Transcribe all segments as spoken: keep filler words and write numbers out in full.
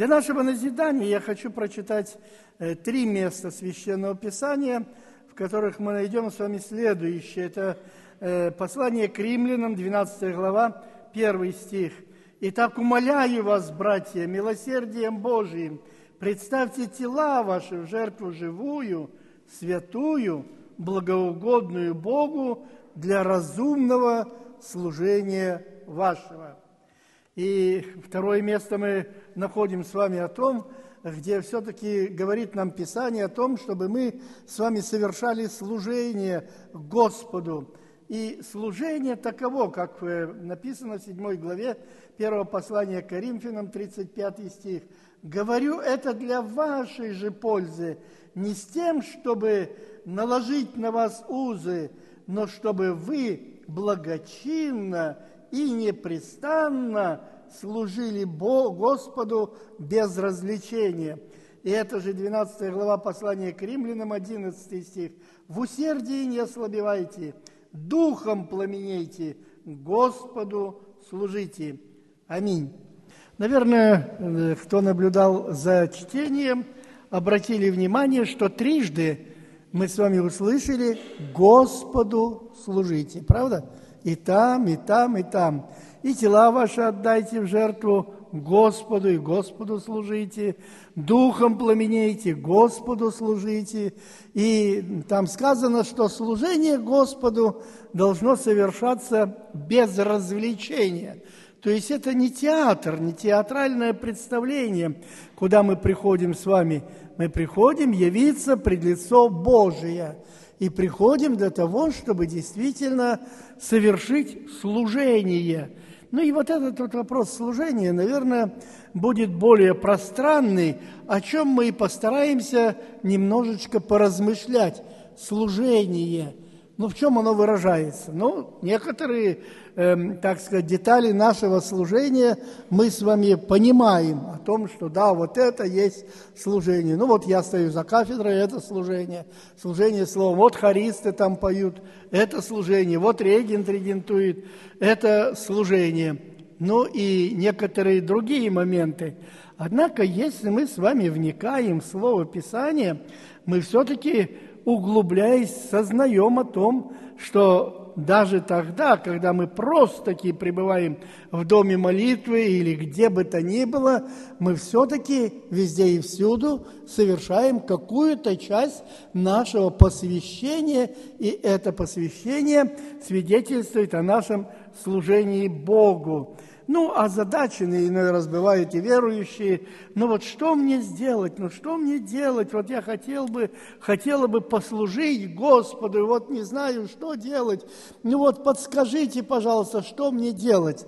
Для нашего назидания я хочу прочитать э, три места Священного Писания, в которых мы найдем с вами следующее. Это э, послание к римлянам, двенадцатая глава, первый стих. «Итак, умоляю вас, братья, милосердием Божиим, представьте тела ваши в жертву живую, святую, благоугодную Богу для разумного служения вашего». И второе место мы находим с вами о том, где все-таки говорит нам Писание о том, чтобы мы с вами совершали служение Господу. И служение таково, как написано в седьмой главе первого послания к Коринфянам, тридцать пятый стих. «Говорю это для вашей же пользы, не с тем, чтобы наложить на вас узы, но чтобы вы благочинно и непрестанно служили Богу, Господу без развлечения». И это же двенадцатая глава послания к римлянам, одиннадцатый стих. «В усердии не ослабевайте, духом пламенейте, Господу служите». Аминь. Наверное, кто наблюдал за чтением, обратили внимание, что трижды мы с вами услышали «Господу служите». Правда? И там, и там, и там. «И тела ваши отдайте в жертву Господу, и Господу служите, духом пламенейте, Господу служите». И там сказано, что служение Господу должно совершаться без развлечения. То есть это не театр, не театральное представление, куда мы приходим с вами. Мы приходим явиться пред лицо Божие. И приходим для того, чтобы действительно совершить служение. Ну и вот этот вот вопрос служения, наверное, будет более пространный, о чем мы и постараемся немножечко поразмышлять. Служение. Ну, в чем оно выражается? Ну, некоторые, э, так сказать, детали нашего служения мы с вами понимаем о том, что да, вот это есть служение. Ну, вот я стою за кафедрой, это служение. Служение словом. Вот хористы там поют, это служение. Вот регент регентует, это служение. Ну, и некоторые другие моменты. Однако, если мы с вами вникаем в Слово Писания, мы все-таки, углубляясь, сознаем о том, что даже тогда, когда мы просто-таки пребываем в доме молитвы или где бы то ни было, мы все-таки везде и всюду совершаем какую-то часть нашего посвящения, и это посвящение свидетельствует о нашем служении Богу. Ну, озадаченные иной раз бывают и верующие. Ну вот что мне сделать? Ну что мне делать? Вот я хотел бы, хотела бы послужить Господу, и вот не знаю, что делать. Ну вот подскажите, пожалуйста, что мне делать?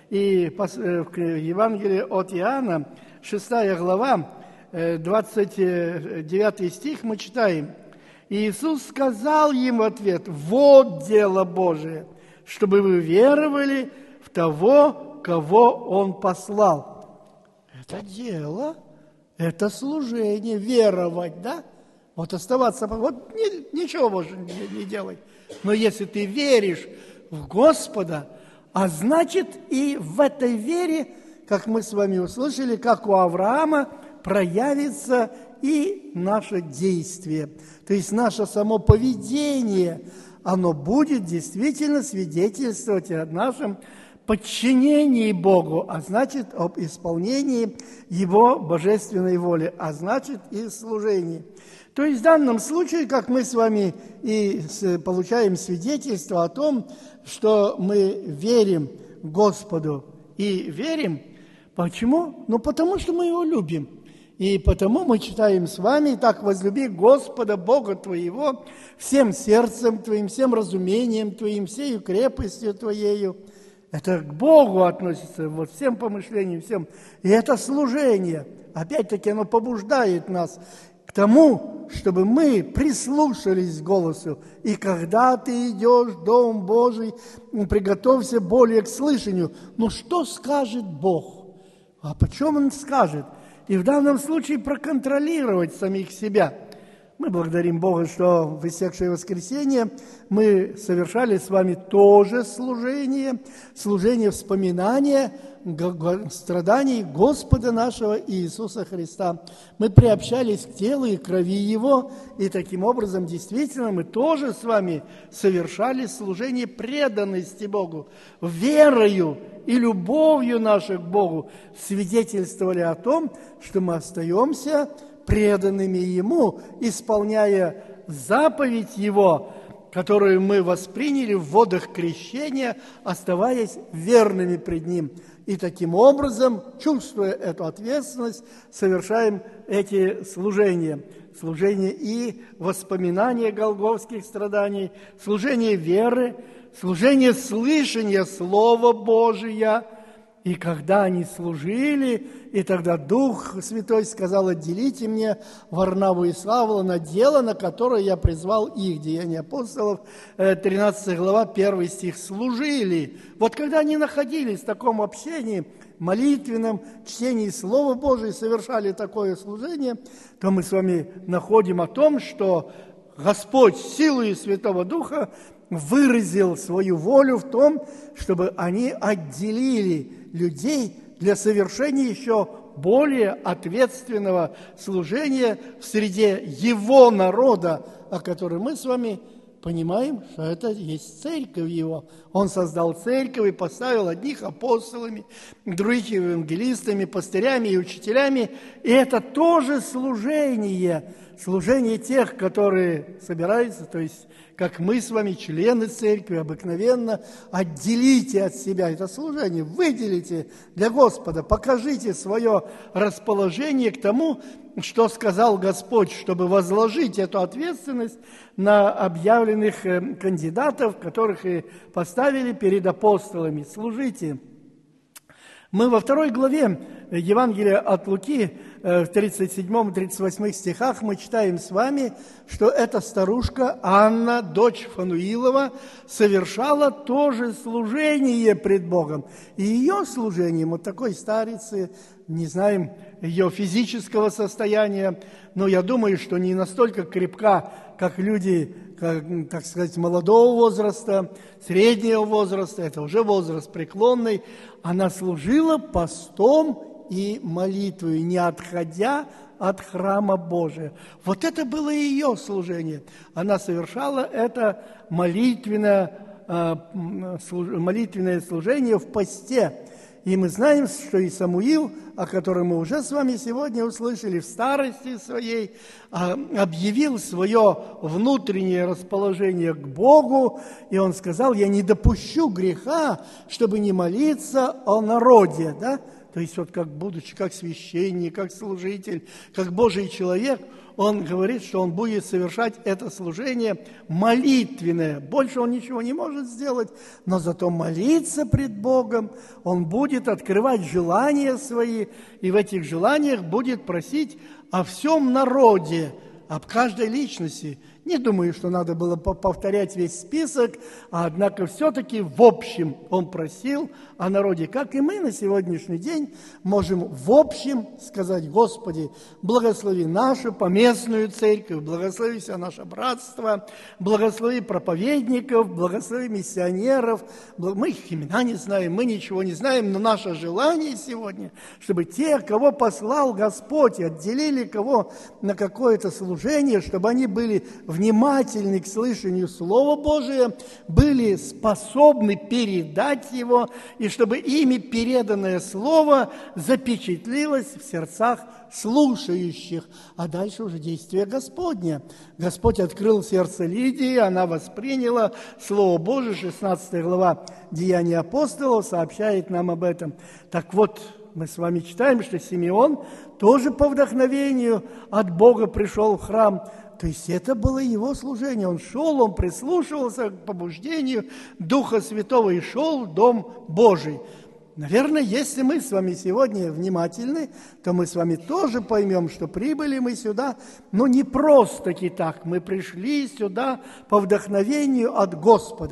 И в Евангелии от Иоанна, шестая глава, двадцать девятый стих мы читаем. Иисус сказал им в ответ: «Вот дело Божие, чтобы вы веровали в того, кого Он послал». Это дело, это служение, веровать, да? Вот оставаться, вот ничего больше не, не делать. Но если ты веришь в Господа, а значит и в этой вере, как мы с вами услышали, как у Авраама, проявится и наше действие. То есть наше само поведение, оно будет действительно свидетельствовать о нашем подчинении Богу, а значит, об исполнении Его божественной воли, а значит, и служении. То есть в данном случае, как мы с вами и получаем свидетельство о том, что мы верим Господу и верим. Почему? Ну, потому что мы Его любим. И потому мы читаем с вами: «Так возлюби Господа Бога твоего всем сердцем твоим, всем разумением твоим, всею крепостью твоею». Это к Богу относится, вот всем помышлениям, всем. И это служение. Опять-таки оно побуждает нас к тому, чтобы мы прислушались к голосу. И когда ты идешь в Дом Божий, приготовься более к слышанию. Ну что скажет Бог? А почем Он скажет? И в данном случае проконтролировать самих себя. Мы благодарим Бога, что в иссякшее воскресенье мы совершали с вами тоже служение, служение вспоминания страданий Господа нашего Иисуса Христа. Мы приобщались к телу и крови Его, и таким образом действительно мы тоже с вами совершали служение преданности Богу, верою и любовью нашей к Богу свидетельствовали о том, что мы остаемся преданными Ему, исполняя заповедь Его, которую мы восприняли в водах крещения, оставаясь верными пред Ним. И таким образом, чувствуя эту ответственность, совершаем эти служения. Служение и воспоминания голгофских страданий, служение веры, служение слышания Слова Божия. И когда они служили, и тогда Дух Святой сказал: отделите мне Варнаву и Савла на дело, на которое я призвал их. Деяния апостолов, тринадцатая глава, первый стих. Служили. Вот когда они находились в таком общении, молитвенном чтении Слова Божия, совершали такое служение, то мы с вами находим о том, что Господь силой Святого Духа выразил свою волю в том, чтобы они отделили людей для совершения еще более ответственного служения в среде Его народа, о котором мы с вами понимаем, что это есть церковь Его. Он создал церковь и поставил одних апостолами, других евангелистами, пастырями и учителями. И это тоже служение, служение тех, которые собираются, то есть как мы с вами, члены церкви, обыкновенно, отделите от себя это служение, выделите для Господа, покажите свое расположение к тому, что сказал Господь, чтобы возложить эту ответственность на объявленных кандидатов, которых и поставили перед апостолами. Служите. Мы во второй главе Евангелия от Луки, в тридцать седьмом и тридцать восьмом стихах, мы читаем с вами, что эта старушка Анна, дочь Фануилова, совершала тоже служение пред Богом. И ее служением, вот такой старицы, не знаем ее физического состояния, но я думаю, что не настолько крепка, как люди, как, так сказать, молодого возраста, среднего возраста, это уже возраст преклонный. Она служила постом и молитвой, не отходя от храма Божия. Вот это было ее служение. Она совершала это молитвенное, молитвенное служение в посте. И мы знаем, что и Самуил, о котором мы уже с вами сегодня услышали, в старости своей объявил свое внутреннее расположение к Богу, и он сказал: я не допущу греха, чтобы не молиться о народе, да? То есть вот как будучи как священник, как служитель, как Божий человек, он говорит, что он будет совершать это служение молитвенное. Больше он ничего не может сделать, но зато молиться пред Богом, он будет открывать желания свои, и в этих желаниях будет просить о всем народе, об каждой личности. Не думаю, что надо было повторять весь список, а однако все-таки в общем он просил о народе. Как и мы на сегодняшний день можем в общем сказать: Господи, благослови нашу поместную церковь, благослови все наше братство, благослови проповедников, благослови миссионеров. Мы их имена не знаем, мы ничего не знаем, но наше желание сегодня, чтобы те, кого послал Господь, отделили кого на какое-то служение, чтобы они были внимательны к слышанию Слова Божия, были способны передать его, и чтобы ими переданное Слово запечатлилось в сердцах слушающих. А дальше уже действие Господне. Господь открыл сердце Лидии, она восприняла Слово Божие. шестнадцатая глава Деяний апостолов сообщает нам об этом. Так вот, мы с вами читаем, что Симеон тоже по вдохновению от Бога пришел в храм. То есть это было его служение. Он шел, он прислушивался к побуждению Духа Святого и шел в Дом Божий. Наверное, если мы с вами сегодня внимательны, то мы с вами тоже поймем, что прибыли мы сюда, но не просто-таки так. Мы пришли сюда по вдохновению от Господа.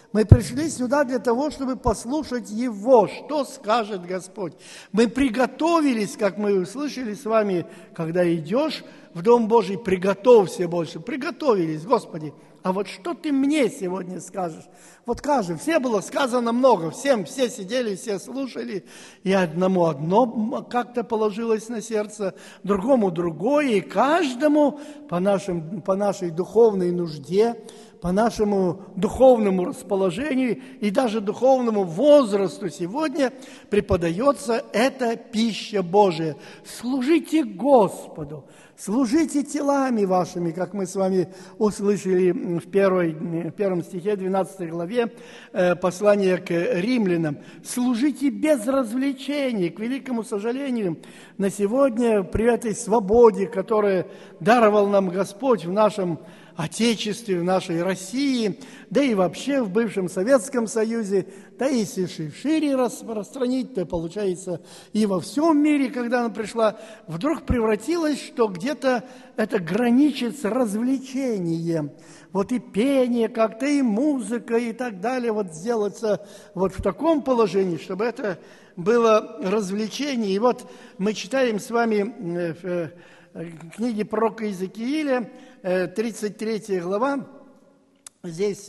Мы пришли сюда для того, чтобы послушать Его, что скажет Господь. Мы приготовились, как мы услышали с вами, когда идешь в Дом Божий, приготовься больше. Приготовились, Господи. А вот что Ты мне сегодня скажешь? Вот каждый, все было сказано много, всем, все сидели, все слушали, и одному одно как-то положилось на сердце, другому другое, и каждому по, нашим, по нашей духовной нужде, по нашему духовному расположению и даже духовному возрасту сегодня преподается эта пища Божия. Служите Господу, служите телами вашими, как мы с вами услышали в, первой, в первом стихе двенадцатой главе э, послания к римлянам. Служите без развлечений. К великому сожалению, на сегодня при этой свободе, которую даровал нам Господь в нашем Отечестве, в нашей России, да и вообще в бывшем Советском Союзе, да и если шире распространить, то получается и во всем мире, когда она пришла, вдруг превратилась, что где-то это граничит с развлечением. Вот и пение как-то, и музыка, и так далее, вот сделаться вот в таком положении, чтобы это было развлечение. И вот мы читаем с вами в книге пророка Иезекииля, тридцать третья глава, здесь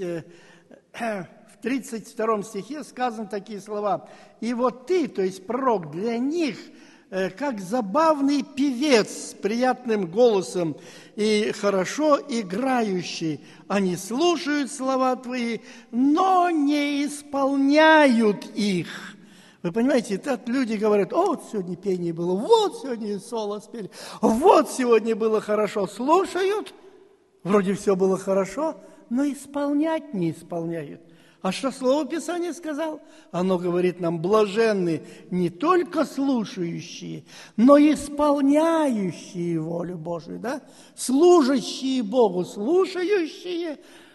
в тридцать втором стихе сказаны такие слова. «И вот ты, то есть пророк, для них, как забавный певец с приятным голосом и хорошо играющий. Они слушают слова твои, но не исполняют их». Вы понимаете, так люди говорят: «О, вот сегодня пение было, вот сегодня соло спели, вот сегодня было хорошо». Слушают, вроде все было хорошо, но исполнять не исполняют. А что Слово Писания сказал? Оно говорит нам: блаженны не только слушающие, но и исполняющие волю Божию, да? Служащие Богу, слушающие,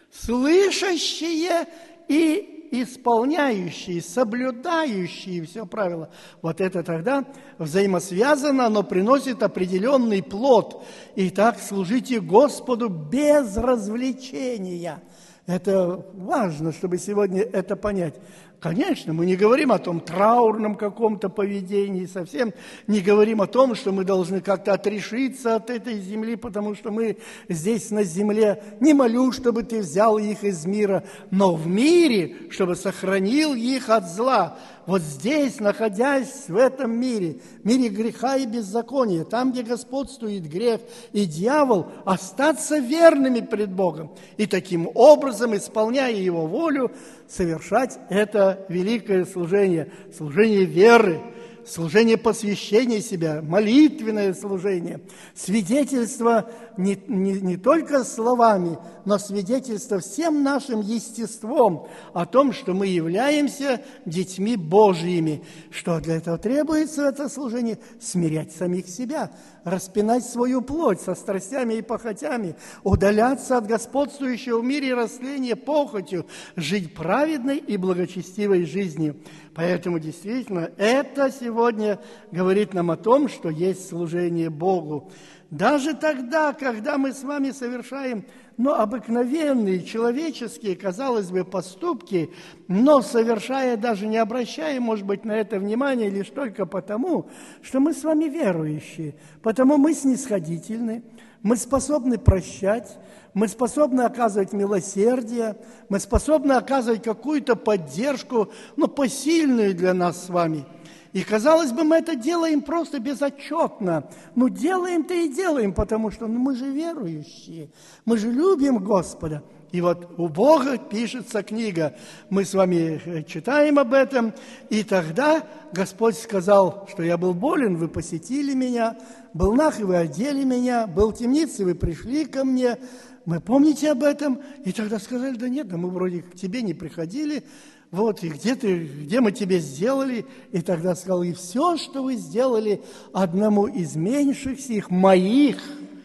слышащие и исполняющие, соблюдающие все правила. Вот это тогда взаимосвязано, оно приносит определенный плод. Итак, служите Господу без развлечения. Это важно, чтобы сегодня это понять. Конечно, мы не говорим о том траурном каком-то поведении, совсем не говорим о том, что мы должны как-то отрешиться от этой земли, потому что мы здесь на земле. Не молю, чтобы ты взял их из мира, но в мире, чтобы сохранил их от зла. Вот здесь, находясь в этом мире, мире греха и беззакония, там, где господствует грех и дьявол, остаться верными пред Богом и таким образом, исполняя Его волю, совершать это великое служение, служение веры, служение посвящения себя, молитвенное служение, свидетельство не, не, не только словами, но свидетельство всем нашим естеством о том, что мы являемся детьми Божьими. Что для этого требуется это служение? Смирять самих себя, распинать свою плоть со страстями и похотями, удаляться от господствующего в мире растления похотью, жить праведной и благочестивой жизнью. Поэтому действительно это сегодня говорит нам о том, что есть служение Богу. Даже тогда, когда мы с вами совершаем, ну, обыкновенные, человеческие, казалось бы, поступки, но совершая, даже не обращая, может быть, на это внимание, лишь только потому, что мы с вами верующие, потому мы снисходительны, мы способны прощать, мы способны оказывать милосердие, мы способны оказывать какую-то поддержку, ну, посильную для нас с вами. И, казалось бы, мы это делаем просто безотчетно. Ну, делаем-то и делаем, потому что ну, мы же верующие, мы же любим Господа. И вот у Бога пишется книга, мы с вами читаем об этом, и тогда Господь сказал, что я был болен, вы посетили меня, был наг, и вы одели меня, был в темнице, вы пришли ко мне. Вы помните об этом? И тогда сказали: да нет, да мы вроде к тебе не приходили. Вот, и где ты, где мы тебе сделали? И тогда сказал: и все, что вы сделали одному из меньших сих, моих,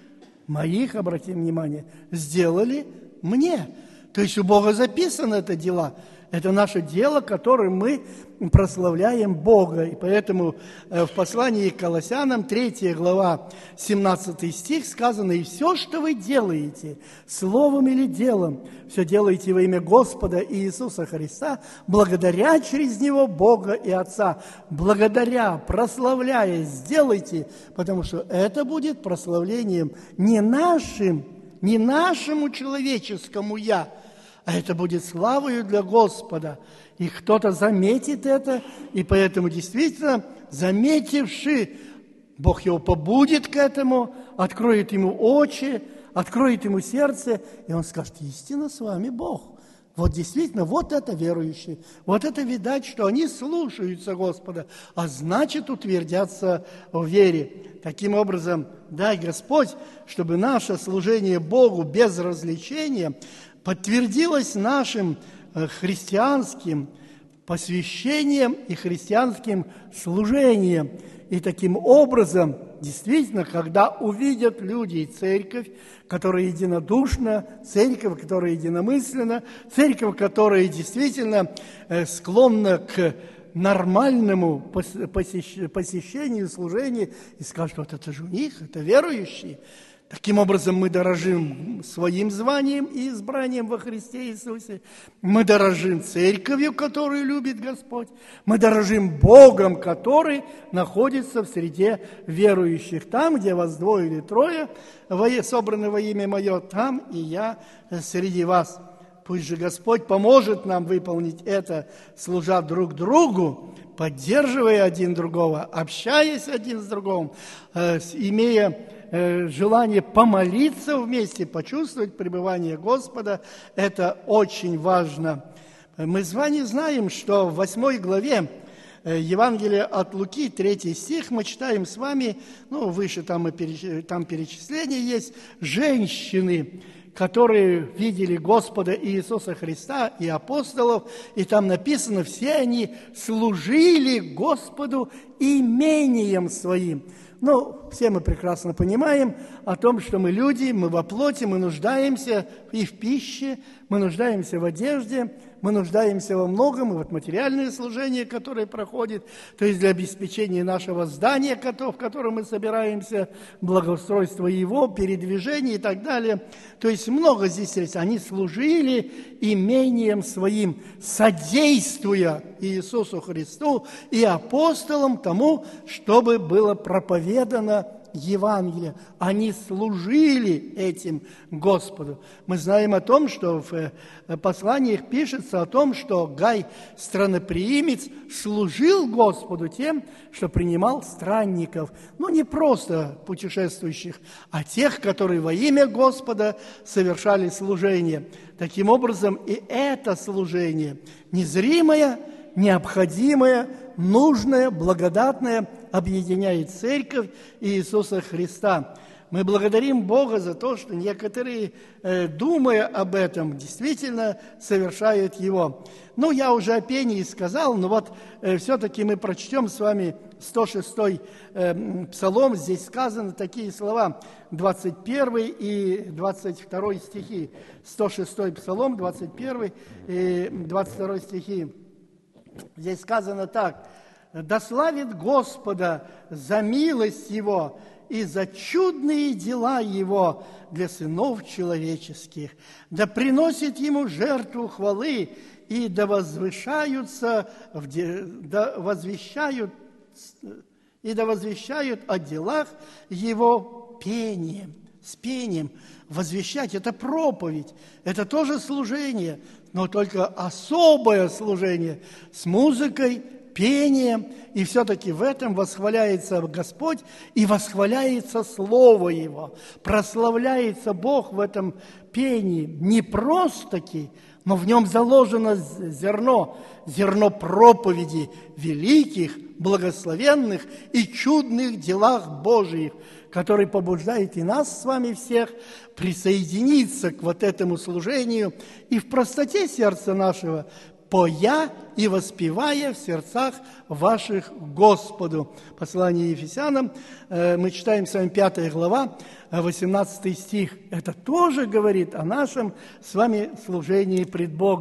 моих, обратим внимание, сделали мне. То есть у Бога записано это дела. Это наше дело, которым мы прославляем Бога. И поэтому в послании к Колоссянам, третья глава, семнадцатый стих сказано: «И все, что вы делаете, словом или делом, все делаете во имя Господа Иисуса Христа, благодаря через Него Бога и Отца». Благодаря, прославляя, сделайте, потому что это будет прославлением не нашим, не нашему человеческому «я», а это будет славою для Господа. И кто-то заметит это, и поэтому действительно, заметивши, Бог его побудит к этому, откроет ему очи, откроет ему сердце, и он скажет: истинно с вами Бог. Вот действительно, вот это верующие, вот это видать, что они слушаются Господа, а значит утвердятся в вере. Таким образом, дай Господь, чтобы наше служение Богу без развлечения подтвердилось нашим христианским посвящением и христианским служением. И таким образом, действительно, когда увидят люди церковь, которая единодушна, церковь, которая единомысленна, церковь, которая действительно склонна к нормальному посещению, служению, и скажут: вот это же у них, это верующие. Таким образом, мы дорожим своим званием и избранием во Христе Иисусе. Мы дорожим церковью, которую любит Господь. Мы дорожим Богом, который находится в среде верующих. Там, где вас двое или трое собраны во имя Мое, там и я среди вас. Пусть же Господь поможет нам выполнить это, служа друг другу, поддерживая один другого, общаясь один с другим, имея желание помолиться вместе, почувствовать пребывание Господа. Это очень важно. Мы с вами знаем, что в восьмой главе Евангелия от Луки, третий стих, мы читаем с вами, ну, выше там, и там перечисление есть, женщины, которые видели Господа Иисуса Христа и апостолов, и там написано: все они служили Господу имением своим. Ну, все мы прекрасно понимаем о том, что мы люди, мы во плоти, мы нуждаемся и в пище, мы нуждаемся в одежде, мы нуждаемся во многом, и вот материальное служение, которое проходит, то есть для обеспечения нашего здания, в котором мы собираемся, благоустройства его, передвижения и так далее. То есть много здесь есть. Они служили имением своим, содействуя Иисусу Христу и апостолам тому, чтобы было проповедано Евангелие. Они служили этим Господу. Мы знаем о том, что в посланиях пишется о том, что Гай, страноприимец, служил Господу тем, что принимал странников. Ну, не просто путешествующих, а тех, которые во имя Господа совершали служение. Таким образом, и это служение незримое, необходимое, нужное, благодатное, объединяет церковь Иисуса Христа. Мы благодарим Бога за то, что некоторые, думая об этом, действительно совершают его. Ну, я уже о пении сказал, но вот все-таки мы прочтем с вами сто шестой псалом. Здесь сказаны такие слова, двадцать первый и двадцать второй стихи. сто шестой псалом, двадцать первый и двадцать второй стихи. Здесь сказано так: «Да славит Господа за милость Его и за чудные дела Его для сынов человеческих. Да приносит Ему жертву хвалы, и да возвышаются, да возвещают, и да возвещают о делах Его пением». С пением возвещать – это проповедь, это тоже служение, но только особое служение с музыкой, пением, и все-таки в этом восхваляется Господь и восхваляется Слово Его, прославляется Бог в этом пении не просто-таки, но в нем заложено зерно, зерно проповеди великих, благословенных и чудных делах Божиих, который побуждает и нас с вами всех присоединиться к вот этому служению и в простоте сердца нашего поя и воспевая в сердцах ваших Господу. Послание Ефесянам, мы читаем с вами пятая глава, восемнадцатый стих. Это тоже говорит о нашем с вами служении пред Богом.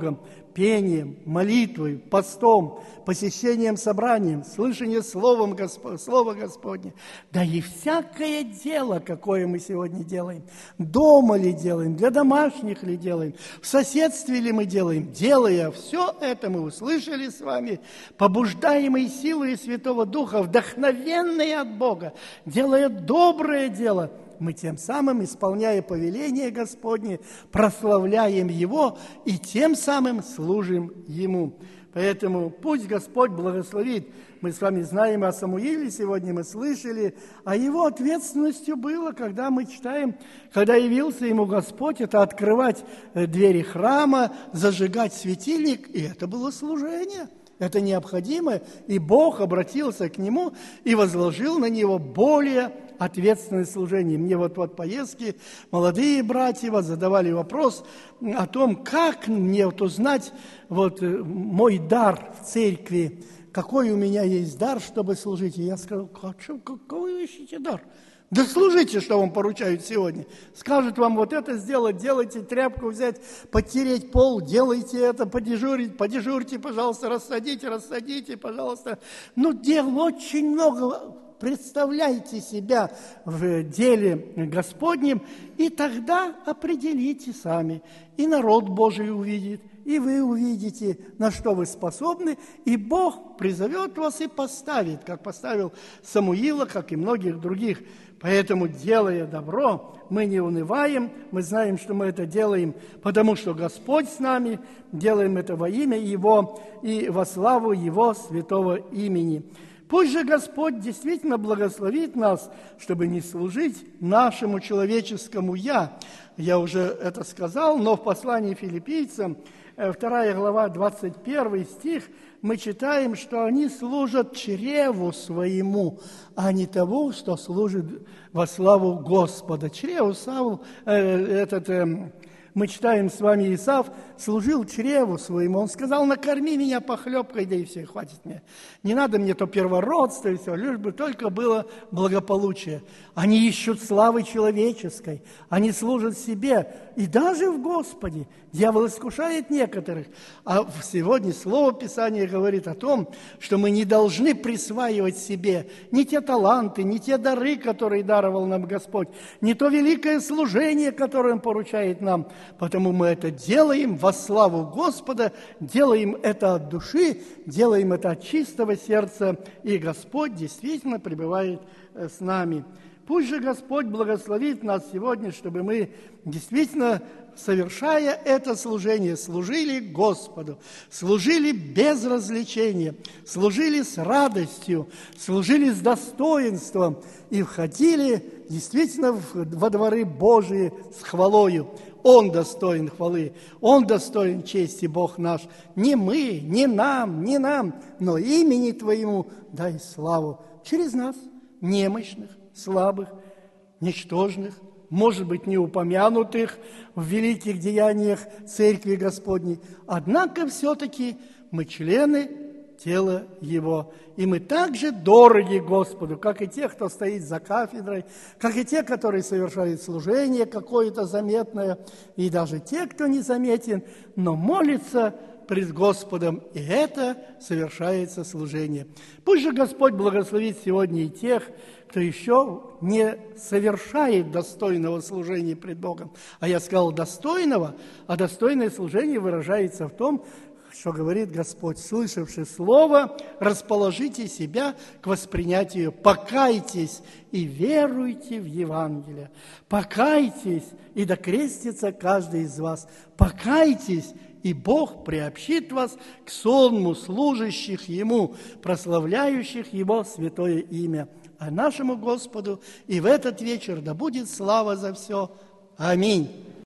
пением, молитвой, постом, посещением собранием, слышанием словом Госп... Слова Господня, да и всякое дело, какое мы сегодня делаем, дома ли делаем, для домашних ли делаем, в соседстве ли мы делаем, делая все это, мы услышали с вами, побуждаемые силой Святого Духа, вдохновенные от Бога, делая доброе дело, мы тем самым, исполняя повеление Господне, прославляем Его и тем самым служим Ему. Поэтому пусть Господь благословит. Мы с вами знаем о Самуиле, сегодня мы слышали, а его ответственностью было, когда мы читаем, когда явился ему Господь, это открывать двери храма, зажигать светильник, и это было служение. Это необходимо, и Бог обратился к нему и возложил на него более ответственное служение. Мне вот в поездке молодые братья задавали вопрос о том, как мне вот узнать вот мой дар в церкви, какой у меня есть дар, чтобы служить. И я сказал, какой вы ищете дар? Да служите, что вам поручают сегодня. Скажут вам вот это сделать, делайте, тряпку взять, подтереть пол, делайте это, подежурить, подежурьте, пожалуйста, рассадите, рассадите, пожалуйста. Ну, дел очень много. Представляйте себя в деле Господнем, и тогда определите сами. И народ Божий увидит, и вы увидите, на что вы способны, и Бог призовет вас и поставит, как поставил Самуила, как и многих других. Поэтому, делая добро, мы не унываем, мы знаем, что мы это делаем, потому что Господь с нами, делаем это во имя Его и во славу Его святого имени. Пусть же Господь действительно благословит нас, чтобы не служить нашему человеческому «я». Я уже это сказал, но в послании филиппийцам, вторая глава, двадцать первый стих, мы читаем, что они служат чреву своему, а не того, что служит во славу Господа. Чреву, Савл, э, этот... Э, мы читаем с вами, Исав служил чреву своему. Он сказал, накорми меня похлебкой, да и все, хватит мне. Не надо мне то первородство и все, лишь бы только было благополучие. Они ищут славы человеческой, они служат себе, и даже в Господе. Дьявол искушает некоторых. А сегодня Слово Писания говорит о том, что мы не должны присваивать себе ни те таланты, ни те дары, которые даровал нам Господь, ни то великое служение, которое Он поручает нам. Потому мы это делаем во славу Господа, делаем это от души, делаем это от чистого сердца, и Господь действительно пребывает с нами. Пусть же Господь благословит нас сегодня, чтобы мы действительно, совершая это служение, служили Господу, служили без развлечения, служили с радостью, служили с достоинством и входили действительно во дворы Божии с хвалою. Он достоин хвалы, Он достоин чести, Бог наш. Не мы, не нам, не нам, но имени Твоему дай славу через нас, немощных, слабых, ничтожных, может быть, не упомянутых в великих деяниях Церкви Господней. Однако все-таки мы члены тела Его. И мы также дороги Господу, как и те, кто стоит за кафедрой, как и те, которые совершают служение какое-то заметное, и даже те, кто не заметен, но молится пред Господом, и это совершается служение. Пусть же Господь благословит сегодня и тех, кто еще не совершает достойного служения пред Богом. А я сказал достойного, а достойное служение выражается в том, что говорит Господь, слышавши слово, расположите себя к воспринятию, покайтесь и веруйте в Евангелие. Покайтесь, и докрестится каждый из вас. Покайтесь, и Бог приобщит вас к сонму служащих Ему, прославляющих Его святое имя. А нашему Господу и в этот вечер да будет слава за все. Аминь.